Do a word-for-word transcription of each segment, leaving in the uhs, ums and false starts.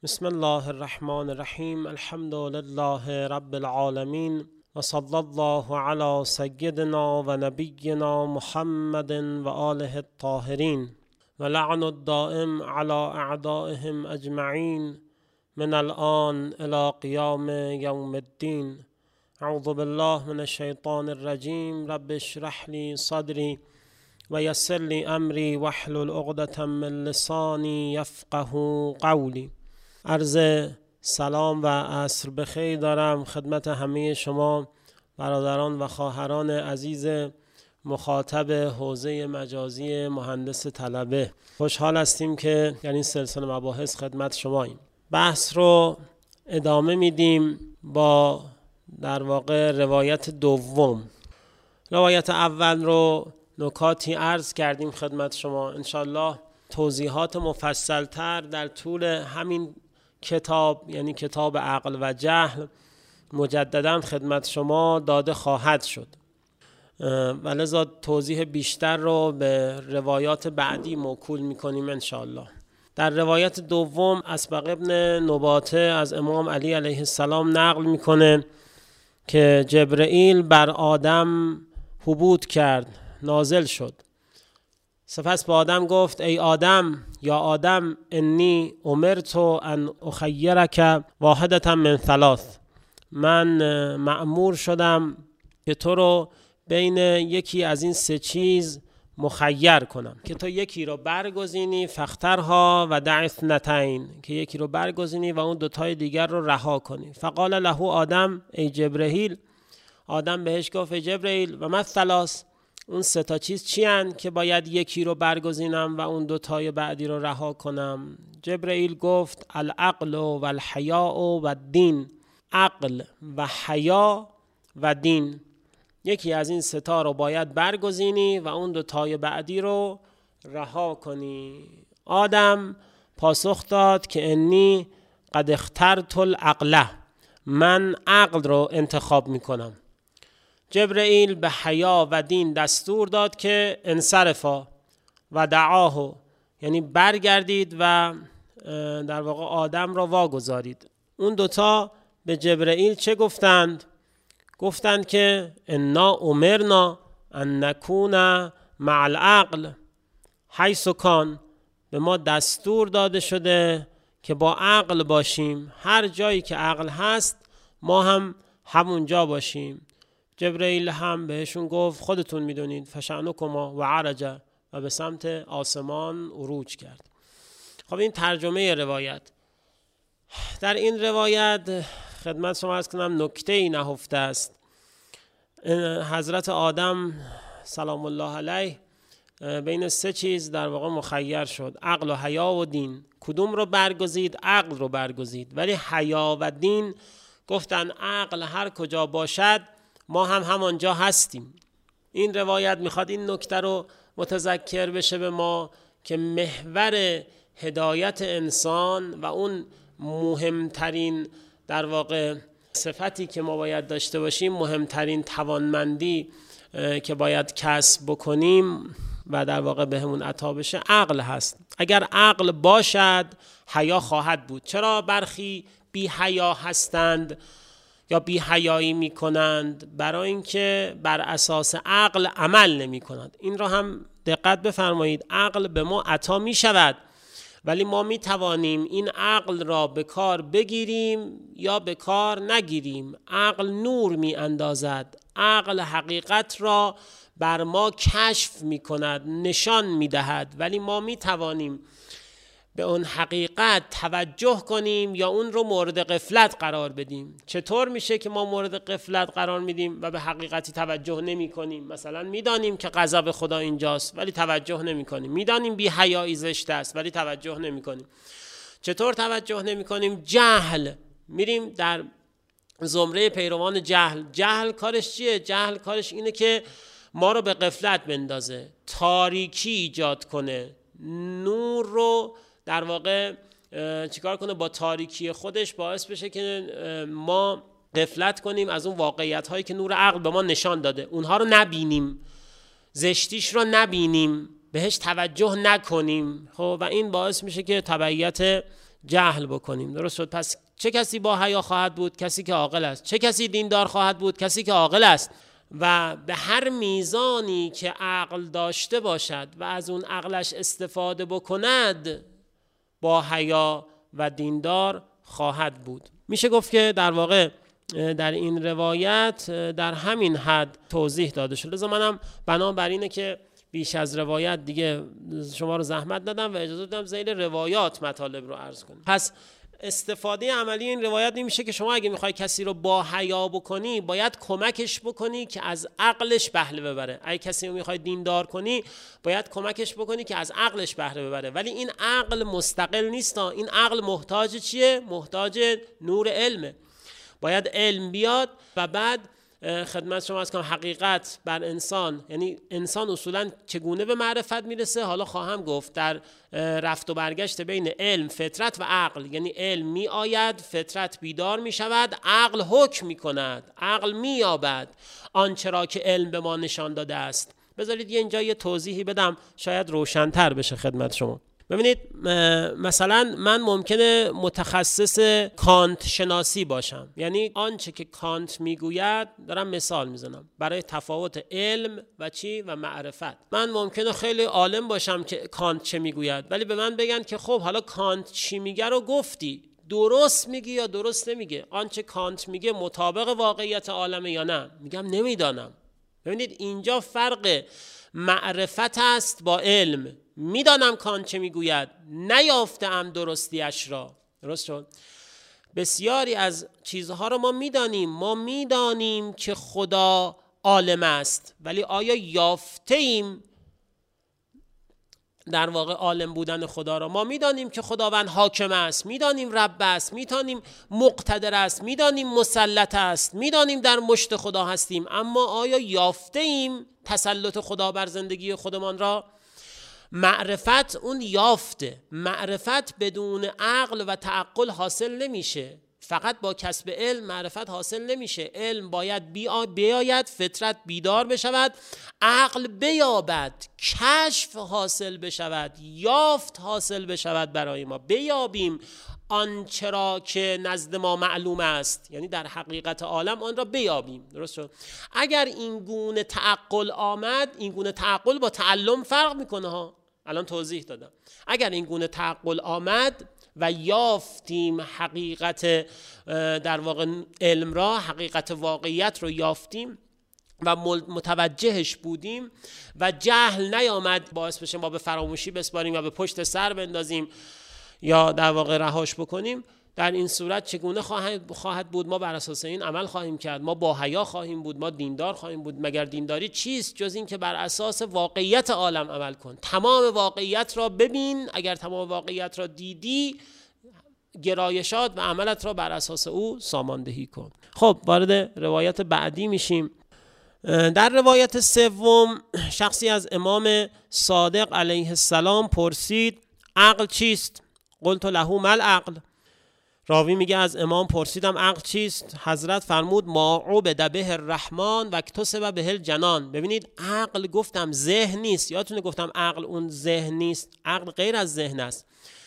بسم الله الرحمن الرحیم. الحمد لله رب العالمین و صلی الله علی سیدنا و نبینا محمد و آله الطاهرین و لعن الدائم علی اعدائهم اجمعین من الآن الی قیام یوم الدین. اعوذ بالله من الشیطان الرجیم. رب اشرح لی صدری و یسر لی امری واحلل عقدة من لسانی یفقهوا قولی. عرض سلام و عصر بخیر دارم خدمت همه شما برادران و خواهران عزیز مخاطب حوزه مجازی مهندس طلبه. خوشحال هستیم که در این سلسله مباحث خدمت شماییم. بحث رو ادامه میدیم با در واقع روایت دوم. روایت اول رو نکاتی عرض کردیم خدمت شما. انشالله توضیحات مفصلتر در طول همین کتاب، یعنی کتاب عقل و جهل، مجددا خدمت شما داده خواهد شد و لذا توضیح بیشتر رو به روایات بعدی موکول میکنیم انشالله. در روایت دوم اسبق ابن نباته از امام علی علیه السلام نقل میکنه که جبرئیل بر آدم هبوط کرد، نازل شد. سپس به آدم گفت: ای آدم، یا آدم، انی امرت ان اخیرک واحدة من ثلاث. من مأمور شدم که تو رو بین یکی از این سه چیز مخیر کنم، که تو یکی رو برگزینی، فاخترها و دع اثنتین، که یکی رو برگزینی و اون دوتای دیگر رو رها کنی. فقال له آدم: ای جبرئیل. آدم بهش گفت: ای جبرئیل، و ما الثلاث؟ اون سه تا چیز چی هن که باید یکی رو برگزینم و اون دوتای بعدی رو رها کنم؟ جبرئیل گفت: العقل و الحیاء و الدین. عقل و حیا و دین، یکی از این سه تا رو باید برگزینی و اون دوتای بعدی رو رها کنی. آدم پاسخ داد که انی قد اخترت العقل، من عقل رو انتخاب میکنم. جبرئیل به حیا و دین دستور داد که انصرفا و دعاه، یعنی برگردید و در واقع آدم را واگذارید. اون دوتا به جبرئیل چه گفتند؟ گفتند که انا امرنا ان نکون مع العقل حیث کان، به ما دستور داده شده که با عقل باشیم، هر جایی که عقل هست ما هم همونجا باشیم. جبرئیل هم بهشون گفت: خودتون میدونید، فشأنکما و عرج، و به سمت آسمان عروج کرد. خب این ترجمه روایت. در این روایت خدمت شما عرض کنم نکته‌ای نهفته است. حضرت آدم سلام الله علیه بین سه چیز در واقع مخیر شد: عقل و حیا و دین. کدوم رو برگزید؟ عقل رو برگزید. ولی حیا و دین گفتن عقل هر کجا باشد ما هم همانجا هستیم. این روایت میخواد این نکته رو متذکر بشه به ما که محور هدایت انسان و اون مهمترین در واقع صفتی که ما باید داشته باشیم، مهمترین توانمندی که باید کسب بکنیم و در واقع بهمون عطا بشه عقل هست. اگر عقل باشد حیا خواهد بود. چرا برخی بی حیا هستند یا بی حیایی می کنند؟ برای اینکه بر اساس عقل عمل نمی کنند. این را هم دقت بفرمایید. عقل به ما عطا می شود، ولی ما می توانیم این عقل را به کار بگیریم یا به کار نگیریم. عقل نور می اندازد. عقل حقیقت را بر ما کشف می کند، نشان می دهد، ولی ما می توانیم به اون حقیقت توجه کنیم یا اون رو مورد غفلت قرار بدیم. چطور میشه که ما مورد غفلت قرار میدیم و به حقیقتی توجه نمی کنیم؟ مثلا میدانیم که غضب خدا اینجاست ولی توجه نمی کنیم. میدانیم بی حیایی زشت است ولی توجه نمی کنیم. چطور توجه نمی کنیم؟ جهل. میریم در زمره پیروان جهل. جهل کارش چیه؟ جهل کارش اینه که ما رو به غفلت بندازه، تاریکی ایجاد کنه، نور رو در واقع چیکار کنه؟ با تاریکی خودش باعث بشه که ما غفلت کنیم از اون واقعیت هایی که نور عقل به ما نشان داده، اونها رو نبینیم، زشتیش رو نبینیم، بهش توجه نکنیم. خب و این باعث میشه که تبعیت جهل بکنیم. درست شد؟ پس چه کسی با حیا خواهد بود؟ کسی که عاقل است. چه کسی دیندار خواهد بود؟ کسی که عاقل است. و به هر میزانی که عقل داشته باشد و از اون عقلش استفاده بکند با حیا و دیندار خواهد بود. میشه گفت که در واقع در این روایت در همین حد توضیح داده شد. لذا منم بنابر اینه که بیش از روایت دیگه شما رو زحمت دادم و اجازه دادم ذیل روایات مطالب رو عرض کنم. پس استفاده عملی این روایت این میشه که شما اگه میخوای کسی رو با حیا بکنی باید کمکش بکنی که از عقلش بهره ببره. اگه کسی رو میخوای دیندار کنی باید کمکش بکنی که از عقلش بهره ببره. ولی این عقل مستقل نیست، این عقل محتاج چیه؟ محتاج نور علمه. باید علم بیاد و بعد خدمت شما از کنم حقیقت بر انسان، یعنی انسان اصولا چگونه به معرفت میرسه. حالا خواهم گفت در رفت و برگشت بین علم، فطرت و عقل. یعنی علم می آید، فطرت بیدار می شود، عقل حکم می کند، عقل می یابد آنچه را که علم به ما نشان داده است. بذارید یه اینجا یه توضیحی بدم شاید روشن‌تر بشه خدمت شما. ببینید مثلا من ممکنه متخصص کانت شناسی باشم، یعنی آنچه که کانت میگوید، دارم مثال میزنم برای تفاوت علم و چی و معرفت. من ممکنه خیلی عالم باشم که کانت چه میگوید، ولی به من بگن که خب حالا کانت چی میگه رو گفتی، درست میگی یا درست نمیگه، آنچه کانت میگه مطابق واقعیت عالمه یا نه؟ میگم نمیدانم. ببینید اینجا فرق معرفت است با علم. میدانم کانت چه میگوید، نیافتم درستیش را. درست شد؟ بسیاری از چیزها رو ما میدانیم، ما میدانیم که خدا عالم است، ولی آیا یافته ایم در واقع عالم بودن خدا را؟ ما میدانیم که خداوند حاکم است، میدانیم رب است، میدانیم مقتدر است، میدانیم مسلط است، میدانیم در مشت خدا هستیم، اما آیا یافته ایم تسلط خدا بر زندگی خودمان را؟ معرفت اون یافته. معرفت بدون عقل و تعقل حاصل نمیشه. فقط با کسب علم معرفت حاصل نمیشه. علم باید بیاید، فطرت بیدار بشود، عقل بیابد، کشف حاصل بشود، یافت حاصل بشود برای ما، بیابیم آنچه را که نزد ما معلوم است، یعنی در حقیقت عالم آن را بیابیم. درست شد؟ اگر این گونه تعقل آمد، این گونه تعقل با تعلم فرق میکنه ها، الان توضیح دادم. اگر این گونه تعقل آمد و یافتیم حقیقت در واقع علم را، حقیقت واقعیت رو یافتیم و متوجهش بودیم و جهل نیامد باعث بشه ما به فراموشی بسپاریم و به پشت سر بندازیم یا در واقع رهاش بکنیم، در این صورت چگونه خواهد بود؟ ما بر اساس این عمل خواهیم کرد، ما با حیا خواهیم بود، ما دیندار خواهیم بود. مگر دینداری چیست جز این که بر اساس واقعیت عالم عمل کن، تمام واقعیت را ببین، اگر تمام واقعیت را دیدی گرایشات و عملت را بر اساس او ساماندهی کن. خب وارد روایت بعدی میشیم. در روایت سوم شخصی از امام صادق علیه السلام پرسید عقل چیست؟ قلت له ما العقل. راوی میگه از امام پرسیدم عقل چیست؟ حضرت فرمود ما عبد به الرحمن و اکتسب به الجنان. ببینید عقل گفتم ذهن نیست، یادتونه گفتم عقل اون ذهن نیست، عقل غیر از ذهن است.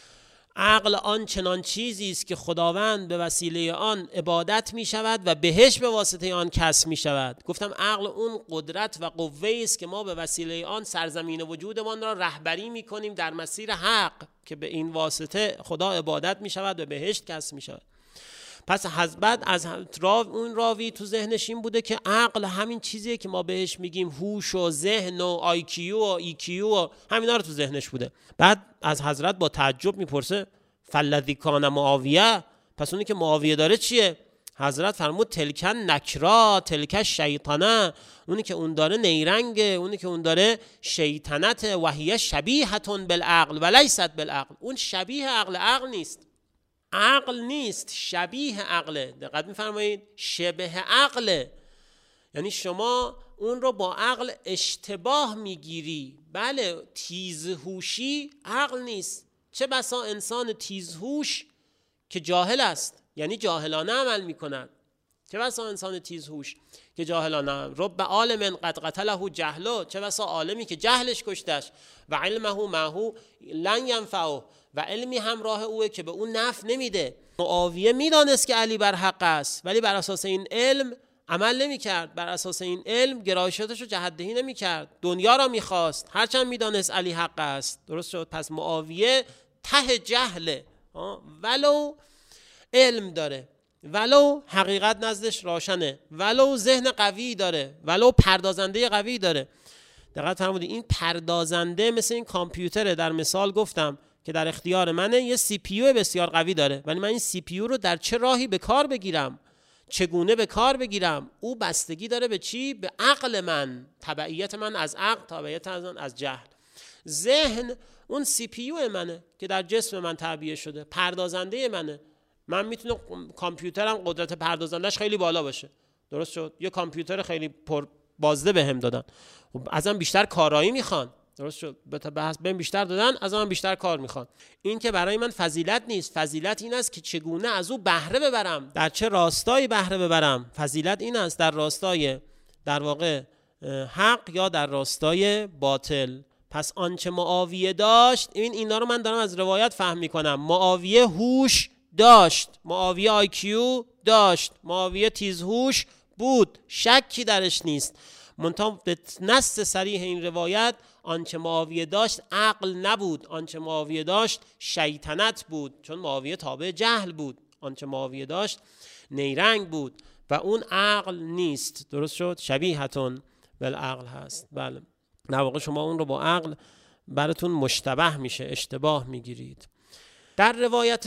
عقل آن چنان چیزی است که خداوند به وسیله آن عبادت می شود و بهش به واسطه آن کسب می شود. گفتم عقل اون قدرت و قوه است که ما به وسیله آن سرزمین وجودمان را رهبری می کنیم در مسیر حق، که به این واسطه خدا عبادت می شود و بهشت کسب می شود. پس بعد از راو اون راوی تو ذهنش این بوده که عقل همین چیزیه که ما بهش میگیم هوش و ذهن و آی کیو و ای کیو و همینا رو تو ذهنش بوده. بعد از حضرت با تعجب میپرسه فالذی کان معاویه، پس اونی که معاویه داره چیه؟ حضرت فرمود تلکن نکرا تلک شیطانه، اونی که اون داره نیرنگه، اونی که اون داره شیطنت، وهیه شبیهتون بالعقل ولیست بالعقل. اون شبیه عقل عقل نیست، عقل نیست، شبیه عقله. دقت می‌فرمایید؟ شبه عقله، یعنی شما اون رو با عقل اشتباه میگیری. بله تیزهوشی عقل نیست. چه بسا انسان تیزهوش که جاهل است، یعنی جاهلانه عمل میکند. چه بسا انسان تیزهوش که جاهلانه، رب عالم قد قتله جهله، چه بسا عالمی که جهلش کشتش، و علمه معه لن ینفعه، و علمی همراه اوه که به اون نفع نمیده. معاویه میدانست که علی بر حق است، ولی بر اساس این علم عمل نمی کرد، بر اساس این علم گرایشاتش رو جهت‌دهی نمی کرد، دنیا را میخواست هرچند میدانست علی حق است. درست شد؟ پس معاویه ته جهله، ولو علم داره، ولو حقیقت نزدش روشنه، ولو ذهن قوی داره، ولو پردازنده قوی داره. دقت فرمودید این پردازنده مثل این کامپیوتره، در مثال گفتم که در اختیار منه، یه سی پی یو بسیار قوی داره، ولی من این سی پی یو رو در چه راهی به کار بگیرم، چگونه به کار بگیرم، او بستگی داره به چی؟ به عقل من، تبعیت من از عقل، تبعیت من از جهل. ذهن اون سی پی یو منه که در جسم من تعبیه شده، پردازنده منه. من میتونم کامپیوترم قدرت پردازندش خیلی بالا باشه، درست شد؟ یه کامپیوتر خیلی پر بازده بهم دادن، خب ازم بیشتر کارایی میخوان، درست شد؟ بهم بیشتر دادن، ازم بیشتر کار میخوان. این که برای من فضیلت نیست. فضیلت این است که چگونه از او بهره ببرم، در چه راستایی بهره ببرم. فضیلت این است در راستای در واقع حق یا در راستای باطل. پس آنچه معاویه داشت، این اینا رو من دارم از روایت فهم میکنم. معاویه هوش داشت، معاویه آی کیو داشت، معاویه تیزهوش بود، شکی درش نیست. منتها به نص صریح این روایت آنچه معاویه داشت عقل نبود، آنچه معاویه داشت شیطنت بود، چون معاویه تابع جهل بود. آنچه معاویه داشت نیرنگ بود و اون عقل نیست. درست شد؟ شبیهتون بالعقل هست. بله، در واقع شما اون رو با عقل براتون مشتبه میشه، اشتباه میگیرید. در روایت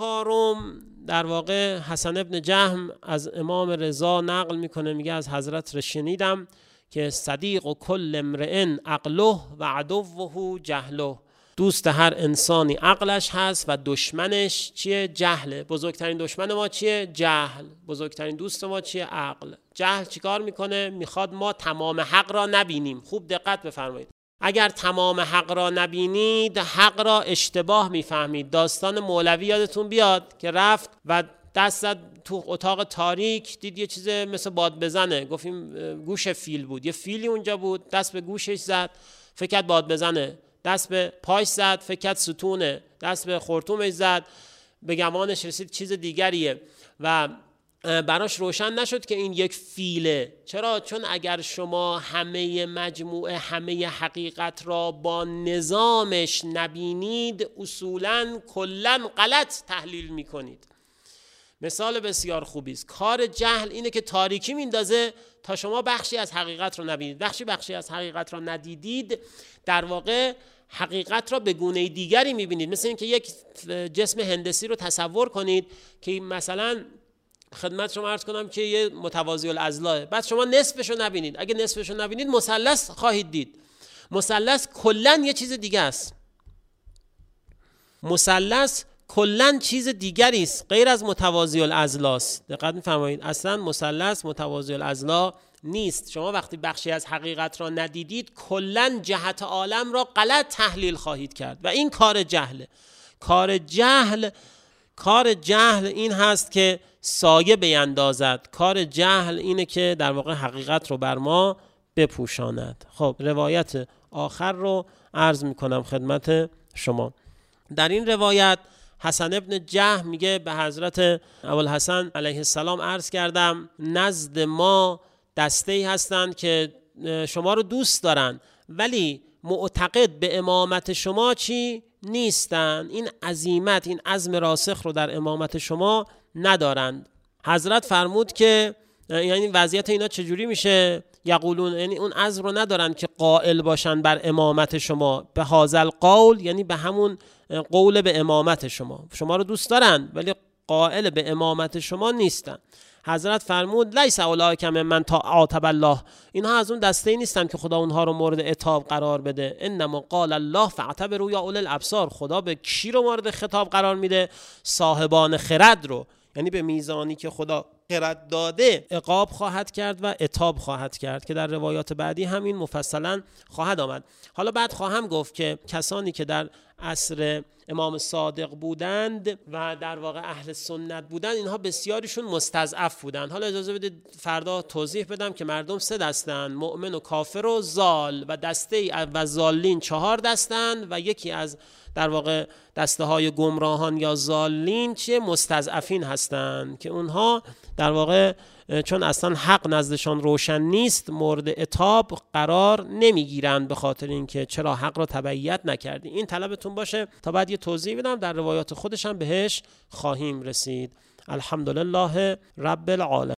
چهارم در واقع حسن ابن جهم از امام رضا نقل میکنه، میگه از حضرت شنیدم که صدیق و کل امرئ عقله و عدوه جهله. دوست هر انسانی عقلش هست و دشمنش چیه؟ جهله. بزرگترین دشمن ما چیه؟ جهل. بزرگترین دوست ما چیه؟ عقل. جهل چیکار میکنه؟ میخواد ما تمام حق را نبینیم. خوب دقت بفرمایید. اگر تمام حق را نبینید، حق را اشتباه میفهمید. داستان مولوی یادتون بیاد که رفت و دست زد تو اتاق تاریک، دید یه چیز مثل باد بزنه، گفتیم گوش فیل بود، یه فیلی اونجا بود، دست به گوشش زد، فکر کرد باد بزنه، دست به پاش زد، فکر کرد ستونه، دست به خرطومش زد، به گمانش رسید چیز دیگریه و براش روشن نشد که این یک فیله. چرا؟ چون اگر شما همه مجموعه همه حقیقت را با نظامش نبینید، اصولاً کلاً غلط تحلیل میکنید. مثال بسیار خوبی است. کار جهل اینه که تاریکی میندازه تا شما بخشی از حقیقت رو نبینید. بخشی بخشی از حقیقت رو ندیدید، در واقع حقیقت را به گونه دیگری میبینید. مثل اینکه یک جسم هندسی رو تصور کنید که مثلا خدمت شما عرض کنم که یه متوازی الاضلاع، بعد شما نصفش رو نبینید. اگه نصفش رو نبینید مثلث خواهید دید. مثلث کلاً یه چیز دیگه است. مثلث کلاً چیز دیگری است غیر از متوازی الاضلاع است. دقت می‌فرمایید؟ اصلاً مثلث متوازی الاضلاع نیست. شما وقتی بخشی از حقیقت را ندیدید، کلاً جهت عالم را غلط تحلیل خواهید کرد و این کار جهله. کار جهل کار جهل این هست که سایه بیندازد. کار جهل اینه که در واقع حقیقت رو بر ما بپوشاند. خب روایت آخر رو عرض میکنم خدمت شما. در این روایت حسن ابن جهم میگه به حضرت ابوالحسن علیه السلام عرض کردم نزد ما دسته‌ای هستند که شما رو دوست دارن ولی معتقد به امامت شما چی نیستن. این عزیمت، این عزم راسخ رو در امامت شما ندارند. حضرت فرمود که یعنی وضعیت اینا چجوری میشه؟ یقولون، یعنی اون عزم رو ندارن که قائل باشن بر امامت شما. به هازل قول یعنی به همون قول به امامت شما. شما رو دوست دارن ولی قائل به امامت شما نیستن. حضرت فرمود لیس اولئک ممن تعاتب الله، اینها از اون دسته نیستن که خدا اونها رو مورد عتاب قرار بده. انما قال الله فاعتبروا یا اولي الابصار، خدا به کی رو مورد خطاب قرار میده؟ صاحبان خرد رو. یعنی به میزانی که خدا خرد داده عقاب خواهد کرد و عتاب خواهد کرد که در روایات بعدی همین مفصلا خواهد آمد. حالا بعد خواهم گفت که کسانی که در عصر امام صادق بودند و در واقع اهل سنت بودند، اینها بسیاریشون مستضعف بودند. حالا اجازه بدید فردا توضیح بدم که مردم سه دستند: مؤمن و کافر و زال، و دسته و زالین چهار دستند و یکی از در واقع دسته های گمراهان یا زالین چه مستضعفین هستند که اونها در واقع چون اصلا حق نزدشان روشن نیست مورد عتاب قرار نمیگیرند، به خاطر اینکه چرا حق را تبعیت نکردی. این طلبتون باشه تا بعد یه توضیح بدم، در روایات خودش هم بهش خواهیم رسید. الحمدلله رب العالمین.